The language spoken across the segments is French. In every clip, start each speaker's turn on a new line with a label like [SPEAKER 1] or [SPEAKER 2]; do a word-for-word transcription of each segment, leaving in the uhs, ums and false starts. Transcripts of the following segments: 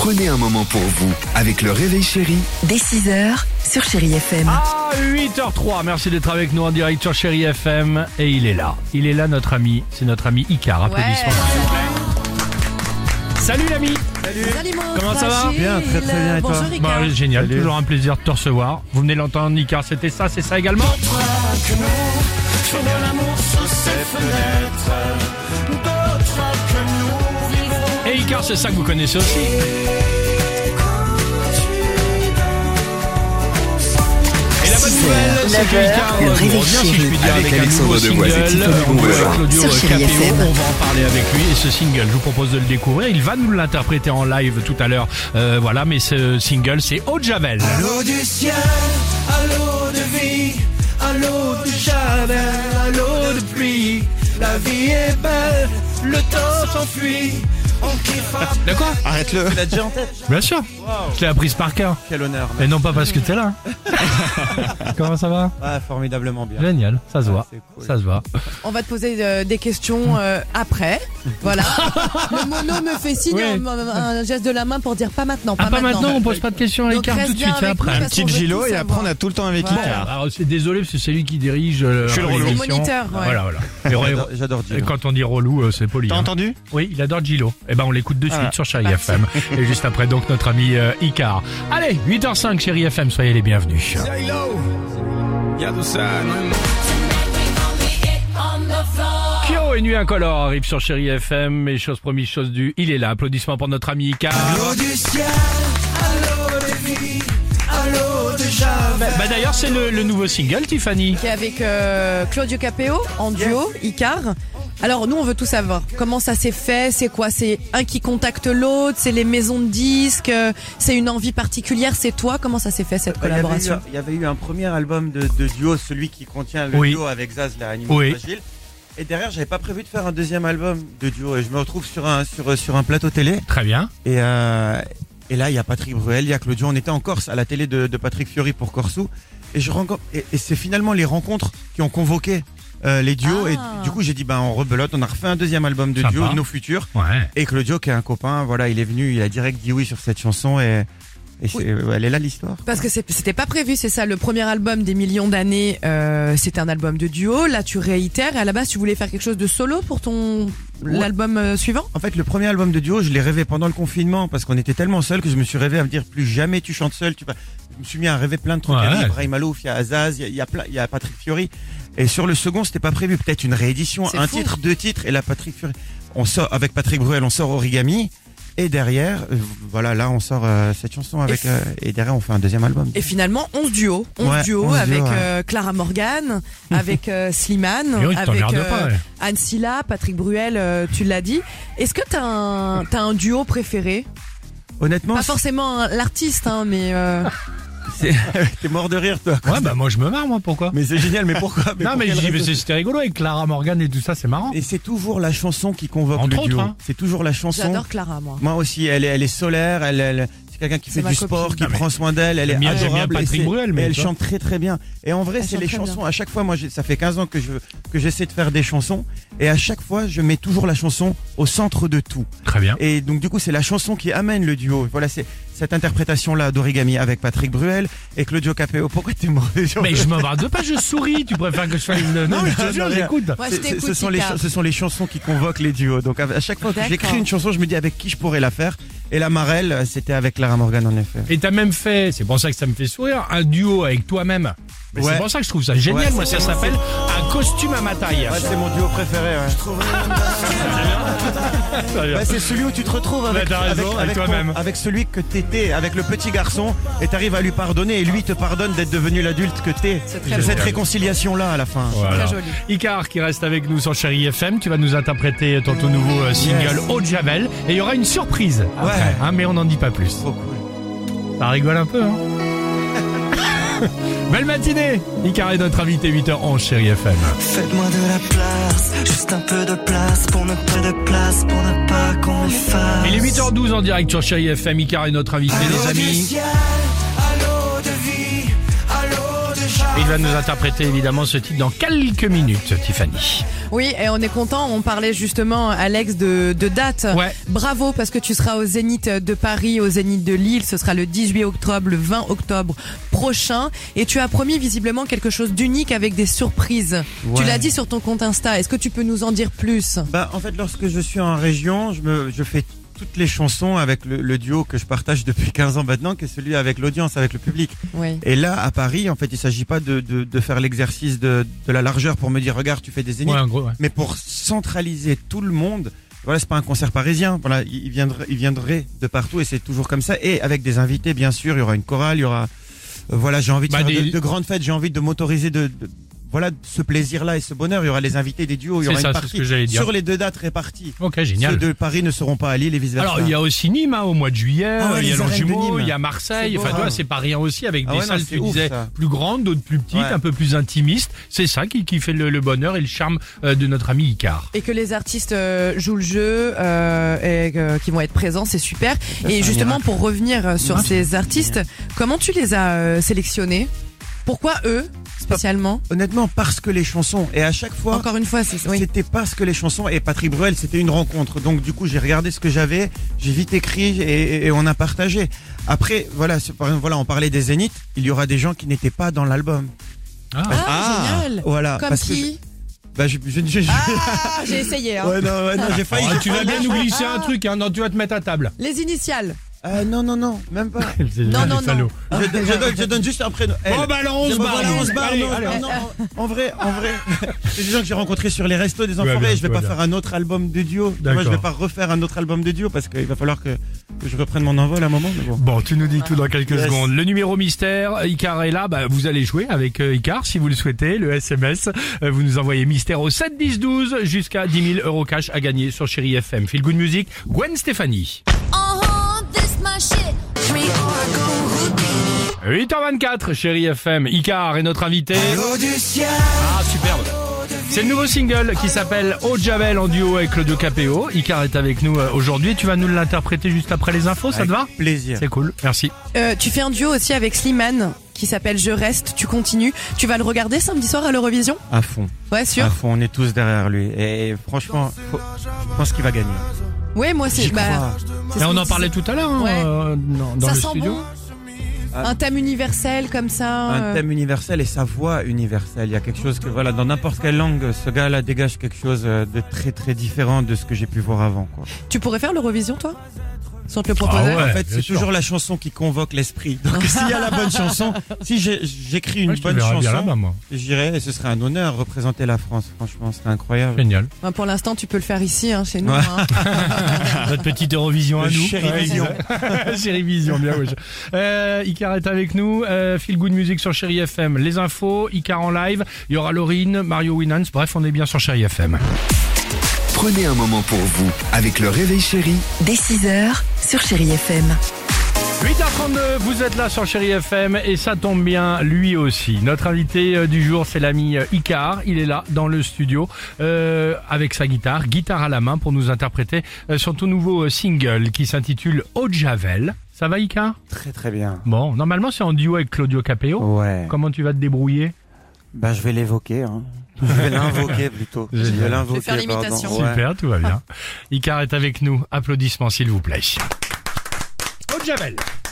[SPEAKER 1] Prenez un moment pour vous avec le Réveil Chéri.
[SPEAKER 2] Dès six heures sur Chéri F M.
[SPEAKER 3] Ah, huit heures trois, merci d'être avec nous en direct sur Chéri F M. Et il est là, il est là notre ami, c'est notre ami Icar, applaudissements s'il vous plaît. Salut l'ami.
[SPEAKER 4] Salut.
[SPEAKER 3] Comment ça va?
[SPEAKER 4] Bien, très très bien et toi?
[SPEAKER 3] Bonjour Icar. Bah, génial, Salut. Toujours un plaisir de te recevoir. Vous venez l'entendre Icar, c'était ça, c'est ça également? Et Icar, c'est ça que vous connaissez aussi. Et la bonne nouvelle, c'est que Icar
[SPEAKER 2] le
[SPEAKER 3] revient,
[SPEAKER 2] Réveil
[SPEAKER 3] si je puis dire,
[SPEAKER 1] avec
[SPEAKER 3] avec un
[SPEAKER 1] Alexandre
[SPEAKER 3] nouveau
[SPEAKER 1] Devoise et
[SPEAKER 3] single.
[SPEAKER 1] Tiffany
[SPEAKER 3] On voit
[SPEAKER 1] Bonvoisin.
[SPEAKER 3] Claudio
[SPEAKER 2] Sur Chéri
[SPEAKER 3] Capéo,
[SPEAKER 2] F M.
[SPEAKER 3] on va en parler avec lui. Et ce single, je vous propose de le découvrir. Il va nous l'interpréter en live tout à l'heure. Euh, voilà, mais ce single, c'est Eau de Javel.
[SPEAKER 5] À l'eau du ciel, à l'eau de vie, à l'eau de Javel, à l'eau de pluie. La vie est belle, le temps s'enfuit. On kiffe à
[SPEAKER 3] De quoi?
[SPEAKER 4] Arrête-le. Tu l'as déjà en tête?
[SPEAKER 3] Bien sûr. Je l'ai apprise par cœur.
[SPEAKER 4] Quel honneur.
[SPEAKER 3] Et non pas parce que t'es là. Comment ça va?
[SPEAKER 4] Ah, formidablement bien.
[SPEAKER 3] Génial, ça se voit.
[SPEAKER 4] c'est cool.
[SPEAKER 3] Ça se voit.
[SPEAKER 6] On va te poser euh, des questions euh, après. Voilà. Le mono me fait signe,
[SPEAKER 3] Ouais.
[SPEAKER 6] un, un geste de la main pour dire pas maintenant. Pas
[SPEAKER 3] Ah, pas maintenant, on pose pas de questions à
[SPEAKER 6] Donc,
[SPEAKER 3] Icar
[SPEAKER 6] reste
[SPEAKER 3] tout de
[SPEAKER 6] bien
[SPEAKER 3] suite, c'est
[SPEAKER 6] avec nous,
[SPEAKER 3] après.
[SPEAKER 6] parce qu'on
[SPEAKER 4] Petite
[SPEAKER 6] veut
[SPEAKER 4] Gilo
[SPEAKER 6] tout
[SPEAKER 4] et après
[SPEAKER 6] savoir.
[SPEAKER 4] on a tout le temps avec
[SPEAKER 6] Ouais.
[SPEAKER 4] Icar.
[SPEAKER 3] Alors c'est désolé parce que c'est lui qui dirige euh,
[SPEAKER 4] Je suis le relou.
[SPEAKER 3] l'émission.
[SPEAKER 6] Moniteur, ouais.
[SPEAKER 3] Voilà, voilà. Et re-
[SPEAKER 4] J'adore- J'adore
[SPEAKER 3] et
[SPEAKER 4] Gilo.
[SPEAKER 3] quand on dit relou, euh, c'est poli.
[SPEAKER 4] T'as
[SPEAKER 3] hein.
[SPEAKER 4] entendu?
[SPEAKER 3] Oui, il adore Gilo. Eh ben on l'écoute de suite
[SPEAKER 4] Voilà.
[SPEAKER 3] sur Chéri F M. Et juste après donc notre ami euh, Icar. Allez, huit heures cinq Chéri F M, soyez les bienvenus. Kyo et Nuit Incolore arrive sur Chéri F M. Et chose promise, chose due, il est là. Applaudissements pour notre ami Icar.
[SPEAKER 5] à l'eau du ciel, à l'eau de vie, à l'eau de Javel.
[SPEAKER 3] Bah d'ailleurs c'est le, le nouveau single Tiffany.
[SPEAKER 6] Qui est avec euh, Claudio Capéo en duo, Icar. Alors nous on veut tout savoir. Comment ça s'est fait? C'est quoi? C'est un qui contacte l'autre? C'est les maisons de disques? euh, C'est une envie particulière? C'est toi? Comment ça s'est fait cette
[SPEAKER 4] Il y avait eu-
[SPEAKER 6] collaboration?
[SPEAKER 4] Il y avait eu un premier album de, de duo, celui qui contient le
[SPEAKER 3] Oui.
[SPEAKER 4] duo avec Zaz, la animation
[SPEAKER 3] Oui.
[SPEAKER 4] fragile. Et derrière, j'avais pas prévu de faire un deuxième album de duo. Et je me retrouve sur un, sur, sur un plateau télé.
[SPEAKER 3] Très bien.
[SPEAKER 4] Et, euh, et là, il y a Patrick Bruel, il y a Claudio. On était en Corse, à la télé de, de Patrick Fiori pour Corsou. Et, je rencontre, et, et c'est finalement les rencontres qui ont convoqué euh, les duos.
[SPEAKER 6] Ah.
[SPEAKER 4] Et du coup, j'ai dit, ben, on rebelote. On a refait un deuxième album de
[SPEAKER 3] Sympa.
[SPEAKER 4] duo, Nos Futurs.
[SPEAKER 3] Ouais.
[SPEAKER 4] Et Claudio, qui est un copain, voilà, il est venu, il a direct dit oui sur cette chanson. Et, et c'est, elle est là l'histoire.
[SPEAKER 6] Parce que c'est- c'était pas prévu, c'est ça. Le premier album des millions d'années, euh, c'était un album de duo. Là, tu réitères. Et à la base, tu voulais faire quelque chose de solo pour ton
[SPEAKER 4] Ouais.
[SPEAKER 6] l'album euh, suivant.
[SPEAKER 4] En fait, le premier album de duo, je l'ai rêvé pendant le confinement parce qu'on était tellement seuls que je me suis rêvé à me dire plus jamais tu chantes seul. Tu vas... Je me suis mis à rêver plein de trucs.
[SPEAKER 3] Ouais.
[SPEAKER 4] Il y a Ibrahim Alouf, il y a Azaz, il y a, il y a, plein- il y a Patrick Fiori. Et sur le second, c'était pas prévu. Peut-être une réédition,
[SPEAKER 6] C'est
[SPEAKER 4] un
[SPEAKER 6] fou.
[SPEAKER 4] titre, deux titres. Et là, Patrick Fiori, on sort avec Patrick Bruel, on sort Origami. Et derrière, euh, voilà, là, on sort euh, cette chanson avec.
[SPEAKER 6] Et f-
[SPEAKER 4] euh, et derrière, on fait un deuxième album.
[SPEAKER 6] Et finalement, onze duos. onze
[SPEAKER 4] Ouais,
[SPEAKER 6] duos
[SPEAKER 4] onze
[SPEAKER 6] avec
[SPEAKER 4] duos, ouais.
[SPEAKER 6] euh, Clara Morgan, avec euh, Slimane,
[SPEAKER 3] Et oui, tu
[SPEAKER 6] avec
[SPEAKER 3] t'emmerdes pas, ouais.
[SPEAKER 6] Anne Silla, Patrick Bruel, euh, tu l'as dit. Est-ce que t'as un, t'as un duo préféré?
[SPEAKER 4] Honnêtement,
[SPEAKER 6] Pas forcément un- l'artiste, hein, mais euh,
[SPEAKER 4] c'est- t'es mort de rire, toi.
[SPEAKER 3] Ouais, bah moi je me marre, moi, pourquoi?
[SPEAKER 4] Mais c'est génial, mais pourquoi
[SPEAKER 3] Non,
[SPEAKER 4] pour
[SPEAKER 3] mais
[SPEAKER 4] quelle
[SPEAKER 3] je dis, mais
[SPEAKER 4] raison
[SPEAKER 3] c'est- c'était rigolo avec Clara Morgan et tout ça, c'est marrant.
[SPEAKER 4] Et c'est toujours la chanson qui convoque
[SPEAKER 3] Entre
[SPEAKER 4] le duo.
[SPEAKER 3] autres, hein.
[SPEAKER 4] C'est toujours la chanson.
[SPEAKER 6] j'adore Clara, moi.
[SPEAKER 4] Moi aussi, elle est, elle est solaire, elle, elle c'est quelqu'un qui
[SPEAKER 6] C'est
[SPEAKER 4] fait
[SPEAKER 6] ma
[SPEAKER 4] du
[SPEAKER 6] copine.
[SPEAKER 4] sport, qui
[SPEAKER 3] Non, mais
[SPEAKER 4] prend soin d'elle, elle est
[SPEAKER 3] j'aime bien- j'aime bien
[SPEAKER 4] adorable. et
[SPEAKER 3] Patrick
[SPEAKER 4] c'est-
[SPEAKER 3] Bruel, mais
[SPEAKER 4] et elle
[SPEAKER 3] tu vois.
[SPEAKER 4] chante très très bien. Et en vrai,
[SPEAKER 6] Elle
[SPEAKER 4] c'est
[SPEAKER 6] chante
[SPEAKER 4] les
[SPEAKER 6] très
[SPEAKER 4] chansons.
[SPEAKER 6] bien.
[SPEAKER 4] À chaque fois, moi, j'ai- ça fait quinze ans que je que j'essaie de faire des chansons, et à chaque fois, je mets toujours la chanson au centre de tout.
[SPEAKER 3] Très bien.
[SPEAKER 4] Et donc, du coup, c'est la chanson qui amène le duo. Voilà, c'est cette interprétation-là d'Origami avec Patrick Bruel et Claudio Capéo. Pourquoi t'es mort
[SPEAKER 3] Mais je me marre de pas, je souris. Tu préfères que je fasse une. Non, mais je te jure,
[SPEAKER 4] Non, mais-
[SPEAKER 3] j'écoute.
[SPEAKER 6] Ouais, je
[SPEAKER 4] C'est- c'est-
[SPEAKER 6] t'écoute,
[SPEAKER 4] ce, sont les,
[SPEAKER 6] Icar.
[SPEAKER 4] cha- ce sont les chansons qui convoquent les duos. Donc à à chaque fois que
[SPEAKER 6] D'accord.
[SPEAKER 4] j'écris une chanson, je me dis avec qui je pourrais la faire. Et la Marelle, euh, c'était avec Clara Morgan en effet.
[SPEAKER 3] Et t'as même fait, c'est pour ça que ça me fait sourire, un duo avec toi-même. Mais
[SPEAKER 4] Ouais.
[SPEAKER 3] c'est pour ça que je trouve ça génial.
[SPEAKER 4] Ouais,
[SPEAKER 3] Moi,
[SPEAKER 4] c'est-
[SPEAKER 3] ça s'appelle un costume à ma taille.
[SPEAKER 4] Ouais, c'est mon duo préféré. Ouais. Bah, c'est celui où tu te retrouves avec,
[SPEAKER 3] t'as raison, avec
[SPEAKER 4] ton-
[SPEAKER 3] toi-même.
[SPEAKER 4] avec celui que t'étais, avec le petit garçon, et t'arrives à lui pardonner, et lui te pardonne d'être devenu l'adulte que t'es.
[SPEAKER 6] C'est très
[SPEAKER 4] C'est
[SPEAKER 6] beau.
[SPEAKER 4] cette réconciliation-là à la fin.
[SPEAKER 3] Voilà.
[SPEAKER 6] Très joli.
[SPEAKER 3] Icar qui reste avec nous sur Chéri F M, tu vas nous interpréter ton tout nouveau euh, single
[SPEAKER 4] Yes.
[SPEAKER 3] Eau de Javel et il y aura une surprise après,
[SPEAKER 4] Ouais.
[SPEAKER 3] hein, mais on n'en dit pas plus.
[SPEAKER 4] Trop cool.
[SPEAKER 3] Ça rigole un peu, hein. Belle matinée. Icar est notre invité huit heures onze Chéri F M.
[SPEAKER 5] Faites-moi de la place, juste un peu de place pour ne pas de place, pour ne pas qu'on m'efface.
[SPEAKER 3] Il est huit heures douze en direct sur Chéri F M. Icar est notre invité,
[SPEAKER 5] À l'eau
[SPEAKER 3] les
[SPEAKER 5] du
[SPEAKER 3] amis.
[SPEAKER 5] ciel, à l'eau de vie, à l'eau de Javel.
[SPEAKER 3] Et il va nous interpréter évidemment ce titre dans quelques minutes, Tiffany.
[SPEAKER 6] Oui, et on est content. On parlait justement, Alex, de, de date.
[SPEAKER 3] Ouais.
[SPEAKER 6] Bravo, parce que tu seras au Zénith de Paris, au Zénith de Lille. Ce sera le dix-huit octobre, le vingt octobre prochain. Et tu as promis visiblement quelque chose d'unique avec des surprises.
[SPEAKER 4] Ouais.
[SPEAKER 6] Tu l'as dit sur ton compte Insta. Est-ce que tu peux nous en dire plus?
[SPEAKER 4] Bah, en fait, lorsque je suis en région, je me, je fais toutes les chansons avec le, le duo que je partage depuis quinze ans maintenant, qui est celui avec l'audience, avec le public.
[SPEAKER 6] Oui.
[SPEAKER 4] Et là, à Paris, en fait, il s'agit pas de, de, de faire l'exercice de, de la largeur pour me dire, regarde, tu fais des zéniths,
[SPEAKER 3] Ouais, en gros, ouais.
[SPEAKER 4] mais pour centraliser tout le monde. Voilà, c'est pas un concert parisien. Voilà, il viendrait, il viendrait de partout et c'est toujours comme ça. Et avec des invités, bien sûr, il y aura une chorale, il y aura, euh, voilà, j'ai envie de
[SPEAKER 3] Bah,
[SPEAKER 4] faire
[SPEAKER 3] des-
[SPEAKER 4] de, de grandes fêtes, j'ai envie de m'autoriser de, de voilà, ce plaisir-là et ce bonheur. Il y aura les invités des duos, il y
[SPEAKER 3] C'est
[SPEAKER 4] aura
[SPEAKER 3] ça,
[SPEAKER 4] une
[SPEAKER 3] c'est
[SPEAKER 4] partie
[SPEAKER 3] ce que j'allais dire.
[SPEAKER 4] sur les deux dates réparties.
[SPEAKER 3] Ok, génial.
[SPEAKER 4] Ceux de Paris ne seront pas à Lille et vice versa.
[SPEAKER 3] Alors, il y a aussi Nîmes hein, au mois de juillet,
[SPEAKER 4] Ah ouais,
[SPEAKER 3] euh, il y a
[SPEAKER 4] les arènes de
[SPEAKER 3] Longjumeau,
[SPEAKER 4] Nîmes.
[SPEAKER 3] il y a Marseille.
[SPEAKER 4] C'est beau,
[SPEAKER 3] Enfin, tu vois,
[SPEAKER 4] hein.
[SPEAKER 3] c'est pas rien aussi avec
[SPEAKER 4] Ah
[SPEAKER 3] des
[SPEAKER 4] ouais, non,
[SPEAKER 3] salles,
[SPEAKER 4] c'est
[SPEAKER 3] tu
[SPEAKER 4] ouf,
[SPEAKER 3] disais,
[SPEAKER 4] ça.
[SPEAKER 3] plus grandes, d'autres plus petites,
[SPEAKER 4] Ouais.
[SPEAKER 3] un peu plus intimistes. C'est ça qui, qui fait le, le bonheur et le charme euh, de notre ami Icar.
[SPEAKER 6] Et que les artistes euh, jouent le jeu euh, et euh, qui vont être présents, c'est super.
[SPEAKER 4] Ça,
[SPEAKER 6] Et
[SPEAKER 4] c'est un
[SPEAKER 6] justement,
[SPEAKER 4] miracle.
[SPEAKER 6] pour revenir euh, sur
[SPEAKER 4] Ouais.
[SPEAKER 6] ces artistes, comment tu les as euh, sélectionnés? Pourquoi eux spécialement?
[SPEAKER 4] Honnêtement, parce que les chansons, et à chaque fois,
[SPEAKER 6] Encore une fois, c'est oui.
[SPEAKER 4] c'était parce que les chansons, et Patrick Bruel, c'était une rencontre. Donc du coup, j'ai regardé ce que j'avais, j'ai vite écrit et, et on a partagé. Après, voilà, c'est- par exemple, voilà, on parlait des Zéniths, il y aura des gens qui n'étaient pas dans l'album.
[SPEAKER 3] Ah.
[SPEAKER 6] Ah, génial.
[SPEAKER 4] Voilà.
[SPEAKER 6] Comme
[SPEAKER 4] parce que
[SPEAKER 6] qui?
[SPEAKER 4] je- bah, je, je, je- je-
[SPEAKER 6] Ah, j'ai essayé. Hein.
[SPEAKER 4] ouais, non, ouais, non, j'ai failli.
[SPEAKER 3] Oh,
[SPEAKER 4] j'ai
[SPEAKER 3] tu vas
[SPEAKER 4] failli.
[SPEAKER 3] bien nous glisser un truc, hein. Non, tu vas te mettre à table.
[SPEAKER 6] Les initiales.
[SPEAKER 4] Ah, non, non, non, même pas.
[SPEAKER 6] Non, non, non.
[SPEAKER 4] Je, je donne, je donne juste un prénom. Elle.
[SPEAKER 3] Oh, bah alors, on se
[SPEAKER 4] Bah,
[SPEAKER 3] barre.
[SPEAKER 4] voilà, on se barre,
[SPEAKER 3] Allez,
[SPEAKER 4] non,
[SPEAKER 3] allez.
[SPEAKER 4] non, non, en vrai, en vrai, c'est des gens que j'ai rencontrés sur les restos des
[SPEAKER 3] Tout va
[SPEAKER 4] Enfoirés.
[SPEAKER 3] bien,
[SPEAKER 4] Je vais
[SPEAKER 3] tout va
[SPEAKER 4] pas
[SPEAKER 3] bien.
[SPEAKER 4] faire un autre album de duo. Tu vois,
[SPEAKER 3] D'accord.
[SPEAKER 4] je vais pas refaire un autre album de duo parce qu'il va falloir que, que je reprenne mon envol à un moment. Mais bon.
[SPEAKER 3] Bon, tu nous dis tout dans quelques
[SPEAKER 4] Yes.
[SPEAKER 3] secondes. Le numéro mystère, Icar est là. Bah, vous allez jouer avec euh, Icar si vous le souhaitez. Le S M S, euh, vous nous envoyez mystère au sept dix douze jusqu'à dix mille euros cash à gagner sur Chéri F M. Feel Good Music, Gwen Stefani.
[SPEAKER 7] Uh-huh, this my shit.
[SPEAKER 3] huit heures vingt-quatre, Chéri F M. Icar est notre invité. Ah, superbe. C'est le nouveau single qui s'appelle Au Javel en duo avec Claudio Capéo. Icar est avec nous euh, aujourd'hui. Tu vas nous l'interpréter juste après les infos, ça te va?
[SPEAKER 4] Avec plaisir.
[SPEAKER 3] C'est cool, merci.
[SPEAKER 6] Euh, tu fais un duo aussi avec Slimane qui s'appelle Je reste, tu continues. Tu vas le regarder samedi soir à l'Eurovision?
[SPEAKER 4] À fond.
[SPEAKER 6] Ouais, sûr.
[SPEAKER 4] À fond, on est tous derrière lui. Et franchement, faut- je pense qu'il va gagner.
[SPEAKER 6] Ouais, moi c'est
[SPEAKER 4] J'y
[SPEAKER 6] bah,
[SPEAKER 4] crois.
[SPEAKER 6] c'est
[SPEAKER 3] Et
[SPEAKER 6] ce
[SPEAKER 3] on
[SPEAKER 6] qu'on
[SPEAKER 3] en parlait
[SPEAKER 6] disait.
[SPEAKER 3] tout à l'heure hein,
[SPEAKER 6] Ouais.
[SPEAKER 3] euh, dans, dans
[SPEAKER 6] Ça
[SPEAKER 3] le
[SPEAKER 6] sent
[SPEAKER 3] studio.
[SPEAKER 6] bon. Un thème universel comme ça.
[SPEAKER 4] Un
[SPEAKER 6] euh,
[SPEAKER 4] thème universel et sa voix universelle. Il y a quelque chose que, voilà, dans n'importe quelle langue, ce gars-là dégage quelque chose de très très différent de ce que j'ai pu voir avant, quoi.
[SPEAKER 6] Tu pourrais faire l'Eurovision, toi? Si on te le proposait?
[SPEAKER 3] Ah ouais.
[SPEAKER 4] En fait,
[SPEAKER 3] bien
[SPEAKER 4] c'est
[SPEAKER 3] sûr.
[SPEAKER 4] toujours la chanson qui convoque l'esprit. Donc, s'il y a la bonne chanson, si j'ai- j'écris une
[SPEAKER 3] Ouais, je te
[SPEAKER 4] bonne
[SPEAKER 3] verrai bien
[SPEAKER 4] chanson,
[SPEAKER 3] là-bas, moi.
[SPEAKER 4] j'irai et ce serait un honneur représenter la France. Franchement, c'est incroyable.
[SPEAKER 3] Génial.
[SPEAKER 6] Bah, pour l'instant, tu peux le faire ici, hein, chez nous.
[SPEAKER 4] Ouais.
[SPEAKER 6] hein.
[SPEAKER 3] Notre petite Eurovision à
[SPEAKER 4] Le
[SPEAKER 3] nous.
[SPEAKER 4] Chérivision.
[SPEAKER 3] Ouais, Chérivision, bien oui. Euh, Icar est avec nous. Euh, Feel Good Music sur Chéri F M. Les infos, Icar en live. Il y aura Laurine, Mario Winans. Bref, on est bien sur Chéri F M.
[SPEAKER 1] Prenez un moment pour vous avec le réveil chéri
[SPEAKER 2] Dès six heures sur Chéri F M.
[SPEAKER 3] huit heures trente-deux, vous êtes là sur Chéri F M et ça tombe bien, lui aussi. Notre invité euh, du jour, c'est l'ami euh, Icar. Il est là dans le studio euh, avec sa guitare, guitare à la main pour nous interpréter euh, son tout nouveau euh, single qui s'intitule Au Javel. Ça va Icar?
[SPEAKER 4] Très très bien.
[SPEAKER 3] Bon, normalement c'est en duo avec Claudio Capéo.
[SPEAKER 4] Ouais.
[SPEAKER 3] Comment tu vas te débrouiller?
[SPEAKER 4] Bah, je vais l'évoquer, hein. Je vais l'invoquer plutôt. Je
[SPEAKER 3] Génial.
[SPEAKER 4] vais l'invoquer.
[SPEAKER 6] Je vais faire l'imitation.
[SPEAKER 4] pardon. Ouais.
[SPEAKER 3] Super, tout va bien. Icar est avec nous. Applaudissements s'il vous plaît. Au Javel.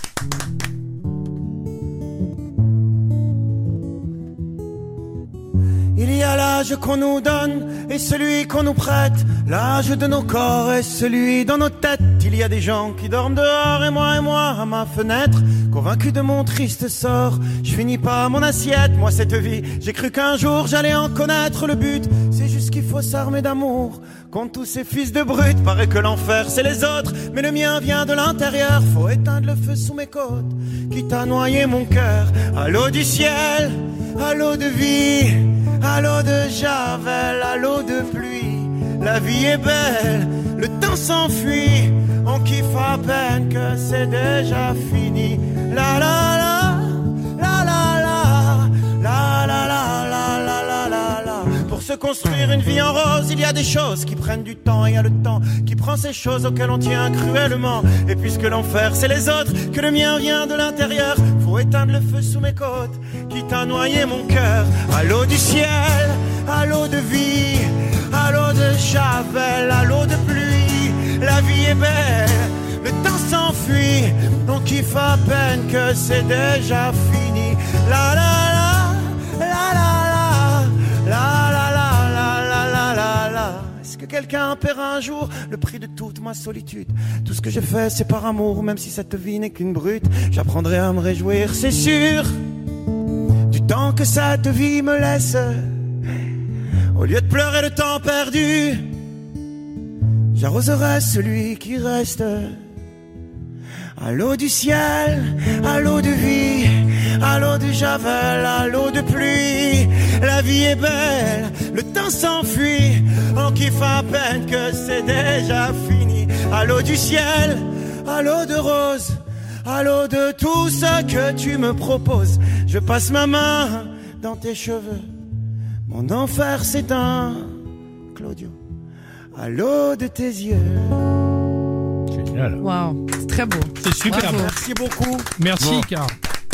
[SPEAKER 5] Il y a l'âge qu'on nous donne et celui qu'on nous prête. L'âge de nos corps et celui dans nos têtes. Il y a des gens qui dorment dehors et moi et moi à ma fenêtre. Convaincu de mon triste sort, je finis pas mon assiette. Moi cette vie, j'ai cru qu'un jour j'allais en connaître le but. C'est juste qu'il faut s'armer d'amour contre tous ces fils de brutes. Paraît que l'enfer c'est les autres, mais le mien vient de l'intérieur. Faut éteindre le feu sous mes côtes, quitte à noyer mon cœur. À l'eau du ciel, à l'eau de vie, à l'eau de javel, à l'eau de pluie. La vie est belle, le temps s'enfuit. On kiffe à peine que c'est déjà fini. La la la, la la la, la la la la la la la la. Pour se construire une vie en rose, il y a des choses qui prennent du temps. Et il y a le temps qui prend ces choses auxquelles on tient cruellement. Et puisque l'enfer c'est les autres, que le mien vient de l'intérieur, faut faut éteindre le feu sous mes côtes qui t'a noyé mon cœur. À l'eau du ciel, à l'eau de vie, à l'eau de javel, à l'eau de pluie. La vie est belle, le temps s'enfuit, on kiffe à peine que c'est déjà fini. La la la, la la la, la la la la la la la la. Est-ce que quelqu'un paiera un jour le prix de toute ma solitude? Tout ce que j'ai fait c'est par amour, même si cette vie n'est qu'une brute. J'apprendrai à me réjouir, c'est sûr, du temps que cette vie me laisse. Au lieu de pleurer le temps perdu, j'arroserai celui qui reste. À l'eau du ciel, à l'eau de vie, à l'eau de javel, à l'eau de pluie. La vie est belle, le temps s'enfuit, on kiffe à peine que c'est déjà fini. À l'eau du ciel, à l'eau de rose, à l'eau de tout ce que tu me proposes. Je passe ma main dans tes cheveux, mon enfer s'éteint, Claudio, à l'eau de tes yeux.
[SPEAKER 3] Génial.
[SPEAKER 6] Waouh, c'est très beau.
[SPEAKER 3] C'est super.
[SPEAKER 6] Bravo.
[SPEAKER 5] Merci beaucoup.
[SPEAKER 3] Merci,
[SPEAKER 5] Bon.
[SPEAKER 3] Car.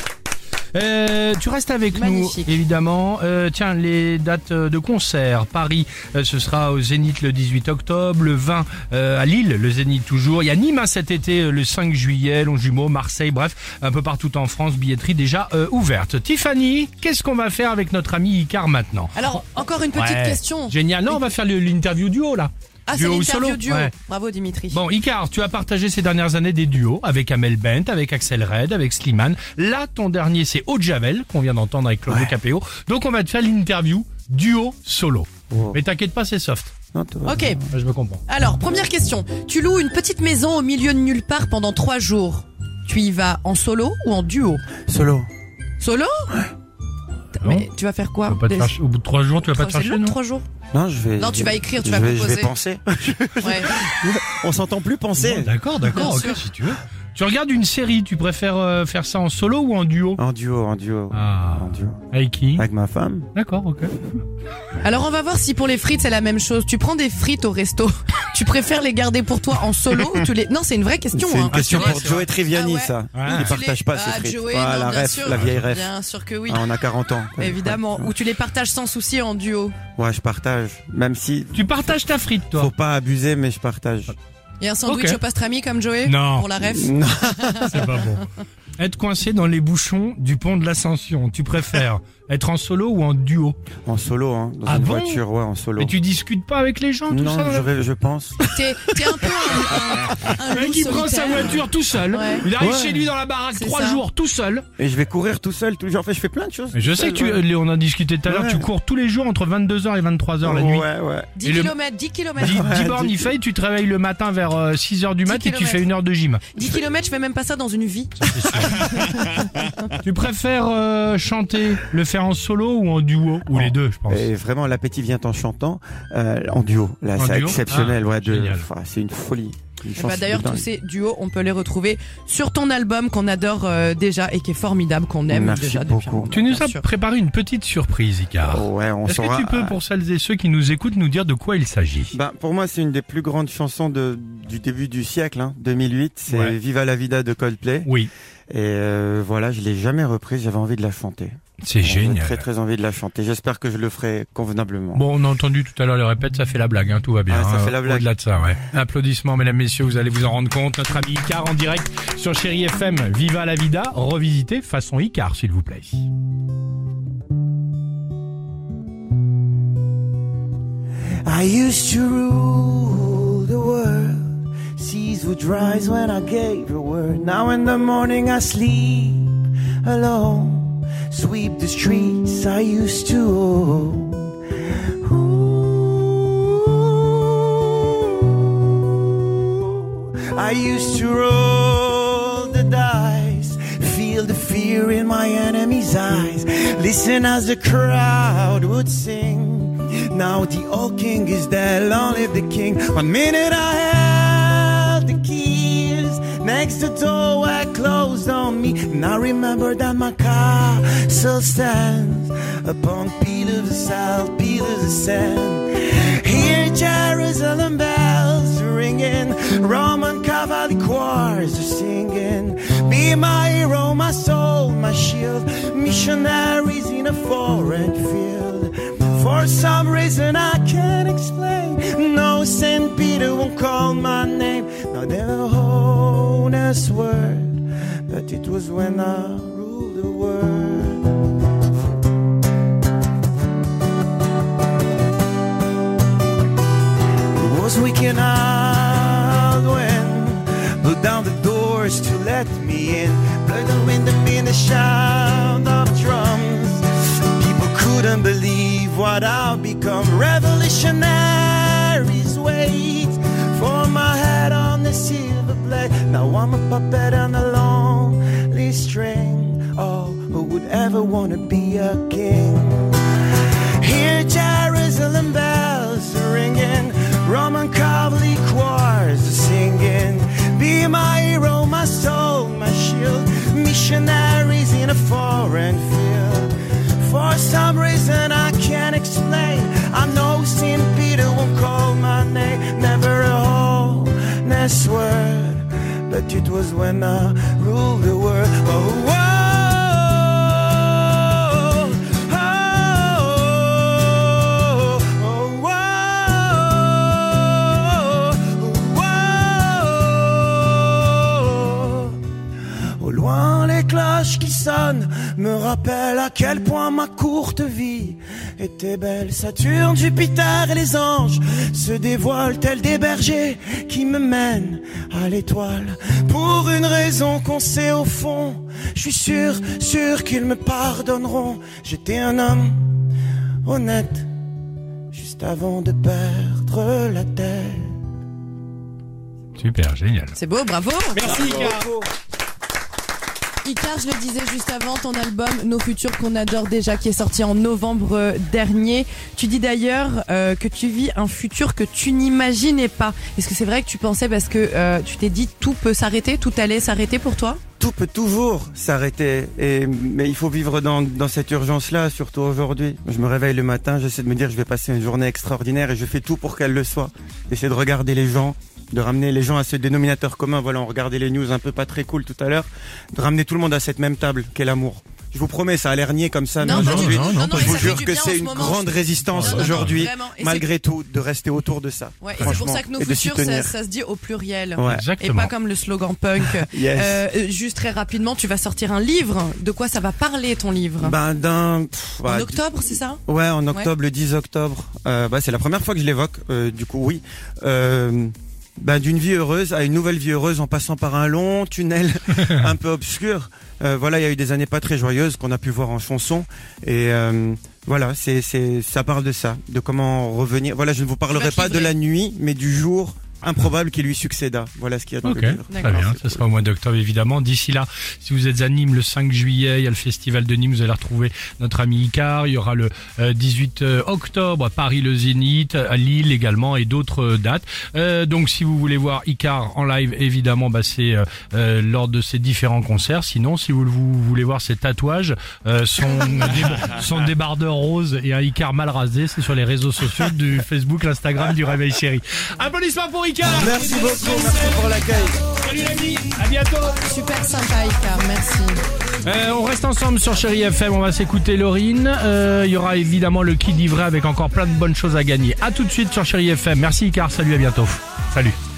[SPEAKER 3] Euh, tu restes avec
[SPEAKER 6] Magnifique.
[SPEAKER 3] nous, évidemment. Euh, tiens, les dates de concert. Paris, euh, ce sera au Zénith le dix-huit octobre. Le vingt euh, à Lille, le Zénith toujours. Il y a Nîmes hein, cet été, euh, le cinq juillet. Longjumeau, Marseille, bref, un peu partout en France. Billetterie déjà euh, ouverte. Tiffany, qu'est-ce qu'on va faire avec notre ami Icar maintenant?
[SPEAKER 6] Alors, encore une petite
[SPEAKER 3] Ouais.
[SPEAKER 6] question.
[SPEAKER 3] Génial. Non, on va faire le- l'interview duo là.
[SPEAKER 6] Ah, c'est
[SPEAKER 3] Duo ou
[SPEAKER 6] l'interview
[SPEAKER 3] solo
[SPEAKER 6] duo.
[SPEAKER 3] Ouais.
[SPEAKER 6] Bravo Dimitri.
[SPEAKER 3] Bon, Icar, tu as partagé ces dernières années des duos avec Amel Bent, avec Axel Red, avec Slimane. Là, ton dernier, c'est Haute Javel, qu'on vient d'entendre avec Claudio
[SPEAKER 4] Ouais.
[SPEAKER 3] Capéo. Donc, on va te faire l'interview duo solo.
[SPEAKER 4] Wow.
[SPEAKER 3] Mais t'inquiète pas, c'est soft.
[SPEAKER 4] Non, tout va
[SPEAKER 6] Ok.
[SPEAKER 4] bien.
[SPEAKER 3] Je me comprends.
[SPEAKER 6] Alors, première question. Tu loues une petite maison au milieu de nulle part pendant trois jours. Tu y vas en solo ou en duo?
[SPEAKER 4] Solo.
[SPEAKER 6] Solo? Mais tu vas faire quoi?
[SPEAKER 3] Tu vas pas te
[SPEAKER 6] Des-
[SPEAKER 3] faire- Au bout de trois jours, tu vas pas te
[SPEAKER 6] C'est
[SPEAKER 3] chercher,
[SPEAKER 6] long,
[SPEAKER 3] non?
[SPEAKER 6] trois jours.
[SPEAKER 4] Non, je vais.
[SPEAKER 6] Non,
[SPEAKER 4] je
[SPEAKER 6] tu
[SPEAKER 4] vais-
[SPEAKER 6] vas écrire, tu
[SPEAKER 4] je
[SPEAKER 6] vas
[SPEAKER 4] vais, Je
[SPEAKER 6] composer.
[SPEAKER 4] vais penser.
[SPEAKER 6] Ouais.
[SPEAKER 4] On s'entend plus penser.
[SPEAKER 3] Bon, D'accord, d'accord,
[SPEAKER 6] Bien
[SPEAKER 3] ok,
[SPEAKER 6] sûr.
[SPEAKER 3] si tu veux. Tu regardes une série, tu préfères euh, faire ça en solo ou en duo?
[SPEAKER 4] En duo, en duo.
[SPEAKER 3] Ah.
[SPEAKER 4] En duo.
[SPEAKER 3] Avec qui?
[SPEAKER 4] Avec ma femme.
[SPEAKER 3] D'accord, ok.
[SPEAKER 6] Alors, on va voir si pour les frites, c'est la même chose. Tu prends des frites au resto. Tu préfères les garder pour toi en solo ou tu les... Non, c'est une vraie question.
[SPEAKER 4] C'est une
[SPEAKER 6] hein.
[SPEAKER 4] question
[SPEAKER 3] Ah, c'est
[SPEAKER 4] pour
[SPEAKER 3] vrai,
[SPEAKER 4] Joey Triviani,
[SPEAKER 6] Ah ouais.
[SPEAKER 4] ça.
[SPEAKER 3] Ouais.
[SPEAKER 4] Il
[SPEAKER 6] Tu les-
[SPEAKER 4] partage pas ses
[SPEAKER 6] Ah,
[SPEAKER 4] frites.
[SPEAKER 6] Joey,
[SPEAKER 4] Ah,
[SPEAKER 6] non,
[SPEAKER 4] la
[SPEAKER 6] bien
[SPEAKER 4] ref,
[SPEAKER 6] sûr.
[SPEAKER 4] la vieille ref.
[SPEAKER 6] Bien sûr que oui.
[SPEAKER 4] Ah, on a quarante ans.
[SPEAKER 6] Évidemment. Ou tu les partages sans souci en duo.
[SPEAKER 4] Ouais, je partage. Même si
[SPEAKER 3] Tu partages ta frite, toi?
[SPEAKER 4] faut pas abuser, mais je partage.
[SPEAKER 6] Et un sandwich
[SPEAKER 3] Ok.
[SPEAKER 6] au pastrami comme Joey?
[SPEAKER 3] Non.
[SPEAKER 6] Pour la ref?
[SPEAKER 4] Non.
[SPEAKER 3] C'est pas bon. Être coincé dans les bouchons du pont de l'Ascension, tu préfères être en solo ou en duo?
[SPEAKER 4] En solo, hein. Dans
[SPEAKER 3] Ah
[SPEAKER 4] une
[SPEAKER 3] bon
[SPEAKER 4] voiture, ouais, en solo.
[SPEAKER 3] Mais tu discutes pas avec les gens, tout
[SPEAKER 4] Non,
[SPEAKER 3] ça?
[SPEAKER 4] je, vais- je pense.
[SPEAKER 6] T'es, t'es un peu un, un, un
[SPEAKER 3] Le mec,
[SPEAKER 6] loup
[SPEAKER 3] il prend sa
[SPEAKER 6] solitaire.
[SPEAKER 3] voiture tout seul.
[SPEAKER 6] Ouais.
[SPEAKER 3] Il arrive
[SPEAKER 4] Ouais.
[SPEAKER 3] chez lui dans la baraque
[SPEAKER 6] C'est
[SPEAKER 3] trois
[SPEAKER 6] ça.
[SPEAKER 3] jours tout seul.
[SPEAKER 4] Et je vais courir tout seul, tout le jour. En fait, je fais plein de choses.
[SPEAKER 3] Mais je
[SPEAKER 4] tout
[SPEAKER 3] sais
[SPEAKER 4] seul,
[SPEAKER 3] que tu,
[SPEAKER 4] ouais.
[SPEAKER 3] Léo, on en discutait tout à l'heure,
[SPEAKER 4] Ouais.
[SPEAKER 3] tu cours tous les jours entre vingt-deux heures et vingt-trois heures la nuit.
[SPEAKER 4] Ouais, ouais.
[SPEAKER 6] dix
[SPEAKER 3] Et le-
[SPEAKER 6] kilomètres, dix kilomètres.
[SPEAKER 3] dix
[SPEAKER 4] Ouais,
[SPEAKER 3] bornes,
[SPEAKER 4] dix
[SPEAKER 3] il fait, tu te réveilles le matin vers euh, six heures du mat
[SPEAKER 6] dix
[SPEAKER 3] et tu fais
[SPEAKER 6] kilomètres.
[SPEAKER 3] une heure de gym.
[SPEAKER 6] dix kilomètres, je fais même pas ça dans une vie.
[SPEAKER 3] Tu préfères euh, chanter, le faire en solo ou en duo? Ou
[SPEAKER 4] En-
[SPEAKER 3] les deux, je pense.
[SPEAKER 4] Et vraiment, l'appétit vient en chantant, euh, en duo. Là,
[SPEAKER 3] En
[SPEAKER 4] c'est
[SPEAKER 3] duo
[SPEAKER 4] exceptionnel,
[SPEAKER 3] Ah,
[SPEAKER 4] ouais. De,
[SPEAKER 3] génial.
[SPEAKER 4] enfin, c'est une folie. Une
[SPEAKER 6] Et
[SPEAKER 4] chance
[SPEAKER 6] bah, d'ailleurs,
[SPEAKER 4] de dingue.
[SPEAKER 6] tous ces duos, on peut les retrouver sur ton album qu'on adore euh, déjà et qui est formidable, qu'on aime
[SPEAKER 4] Merci
[SPEAKER 6] déjà depuis un
[SPEAKER 4] beaucoup.
[SPEAKER 6] moment,
[SPEAKER 3] Tu nous
[SPEAKER 6] bien
[SPEAKER 3] as
[SPEAKER 6] sûr.
[SPEAKER 3] préparé une petite surprise, Icar.
[SPEAKER 4] Oh, ouais, on
[SPEAKER 3] Est-ce
[SPEAKER 4] saura.
[SPEAKER 3] que tu peux, pour celles et ceux qui nous écoutent, nous dire de quoi il s'agit?
[SPEAKER 4] Ben, pour moi, c'est une des plus grandes chansons de, du début du siècle, hein, deux mille huit. C'est
[SPEAKER 3] Ouais.
[SPEAKER 4] Viva la Vida de Coldplay.
[SPEAKER 3] Oui,
[SPEAKER 4] Et euh, voilà, je l'ai jamais reprise. J'avais envie de la chanter.
[SPEAKER 3] c'est
[SPEAKER 4] J'avais
[SPEAKER 3] génial.
[SPEAKER 4] très très envie de la chanter. J'espère que je le ferai convenablement.
[SPEAKER 3] Bon, on a entendu tout à l'heure le répète, ça fait la blague, hein, tout va bien.
[SPEAKER 4] Ah, ça
[SPEAKER 3] hein,
[SPEAKER 4] fait la blague.
[SPEAKER 3] Au-delà de ça, ouais. Applaudissements, mesdames, messieurs, vous allez vous en rendre compte. Notre ami Icar en direct sur Chéri F M. Viva la vida, revisité façon Icar, s'il vous plaît.
[SPEAKER 5] I used to rule the world. Seas would rise when I gave a word. Now in the morning I sleep alone. Sweep the streets I used to own. Ooh. I used to roll the dice. Feel the fear in my enemy's eyes. Listen as the crowd would sing. Now the old king is dead, long live the king. One minute I held the keys, next the door were closed on me. Now remember that my castle stands upon pillars of salt, pillars of sand. Hear Jerusalem bells ringing, Roman cavalry choirs are singing. Be my hero, my soul, my shield. Missionaries in a foreign field. For some reason I can't explain, no Saint Peter won't call my name. Not in a honest word, but it was when I ruled the world. It was weekend out when blew down the doors to let me in. Blood and wind and in the sound of drums. People couldn't believe what I've become. Revolutionaries wait for my head on the silver blade. Now I'm a puppet on a lonely string. Oh, who would ever want to be a king? Hear Jerusalem bells ringing, Roman Catholic choirs singing. Be my hero, my soul, my shield. Missionaries in a foreign field. For some reason I can't explain, I know Saint Peter won't call my name. Never a honest word, but it was when I ruled the world. Oh, oh. Qui sonne me rappelle à quel point ma courte vie était belle. Saturne, Jupiter et les anges se dévoilent tels des bergers qui me mènent à l'étoile. Pour une raison qu'on sait au fond, je suis sûr, sûr qu'ils me pardonneront. J'étais un homme honnête juste avant de perdre la tête.
[SPEAKER 3] Super, génial.
[SPEAKER 6] C'est beau, bravo.
[SPEAKER 3] Merci, Icar.
[SPEAKER 6] Icar, je le disais juste avant, ton album Nos Futurs qu'on adore déjà, qui est sorti en novembre dernier. Tu dis d'ailleurs euh, que tu vis un futur que tu n'imaginais pas. Est-ce que c'est vrai que tu pensais, parce que euh, tu t'es dit tout peut s'arrêter, tout allait s'arrêter pour toi?
[SPEAKER 4] Tout peut toujours s'arrêter, et mais il faut vivre dans, dans cette urgence-là, surtout aujourd'hui. Je me réveille le matin, j'essaie de me dire je vais passer une journée extraordinaire et je fais tout pour qu'elle le soit. J'essaie de regarder les gens, de ramener les gens à ce dénominateur commun. Voilà, on regardait les news un peu pas très cool tout à l'heure, de ramener tout le monde à cette même table qu'est l'amour. Je vous promets, ça a l'air niais comme ça, mais
[SPEAKER 6] Non, pas du
[SPEAKER 4] aujourd'hui,
[SPEAKER 6] tout. Non, non,
[SPEAKER 4] je
[SPEAKER 6] mais
[SPEAKER 4] vous
[SPEAKER 6] ça fait
[SPEAKER 4] jure
[SPEAKER 6] du
[SPEAKER 4] que
[SPEAKER 6] bien en
[SPEAKER 4] c'est
[SPEAKER 6] ce
[SPEAKER 4] une
[SPEAKER 6] moment.
[SPEAKER 4] grande résistance
[SPEAKER 6] Non, non,
[SPEAKER 4] aujourd'hui,
[SPEAKER 6] vraiment. Et
[SPEAKER 4] malgré tout, de rester autour de ça.
[SPEAKER 6] Ouais, et c'est pour
[SPEAKER 4] franchement,
[SPEAKER 6] ça que Nos
[SPEAKER 4] et de s'y
[SPEAKER 6] Futurs, ça,
[SPEAKER 4] tenir.
[SPEAKER 6] ça se dit au pluriel.
[SPEAKER 4] Ouais.
[SPEAKER 6] Et
[SPEAKER 3] Exactement.
[SPEAKER 6] pas comme le slogan punk.
[SPEAKER 4] Yes.
[SPEAKER 6] Euh, juste très rapidement, tu vas sortir un livre. De quoi ça va parler, ton livre?
[SPEAKER 4] Ben, d'un... pff,
[SPEAKER 6] En
[SPEAKER 4] bah,
[SPEAKER 6] octobre, c'est ça?
[SPEAKER 4] Ouais, en octobre, le dix octobre. Euh, bah, c'est la première fois que je l'évoque, euh, du coup, oui. Euh, bah, d'une vie heureuse à une nouvelle vie heureuse en passant par un long tunnel un peu obscur. Euh, voilà, il y a eu des années pas très joyeuses qu'on a pu voir en chanson. Et euh, voilà, c'est, c'est, ça parle de ça, de comment revenir. Voilà, je ne vous parlerai
[SPEAKER 6] Tu vas
[SPEAKER 4] pas de
[SPEAKER 6] livrer.
[SPEAKER 4] la nuit, mais du jour improbable qui lui succéda. Voilà ce qu'il y a dans
[SPEAKER 3] Ok,
[SPEAKER 4] le livre.
[SPEAKER 3] très
[SPEAKER 6] D'accord.
[SPEAKER 3] bien, ça sera au mois d'octobre évidemment. D'ici là, si vous êtes à Nîmes le cinq juillet, il y a le festival de Nîmes, vous allez retrouver notre ami Icar. Il y aura le euh, dix-huit octobre à Paris le Zénith, à Lille également et d'autres euh, dates. Euh, donc si vous voulez voir Icar en live, évidemment, bah, c'est euh, euh, lors de ces différents concerts. Sinon, si vous, vous voulez voir ses tatouages, euh, son, déba- son débardeur rose et un Icar mal rasé, c'est sur les réseaux sociaux du Facebook, l'Instagram du Réveil Chéri. Applaudissements pour Icar.
[SPEAKER 4] Merci beaucoup, merci pour l'accueil.
[SPEAKER 3] Salut l'ami, à bientôt.
[SPEAKER 6] Super sympa, Icar, merci.
[SPEAKER 3] Euh, on reste ensemble sur Chéri F M, on va s'écouter Laurine. Euh, il y aura évidemment le kit livré avec encore plein de bonnes choses à gagner. À tout de suite sur Chéri F M. Merci Icar, salut, à bientôt. Salut.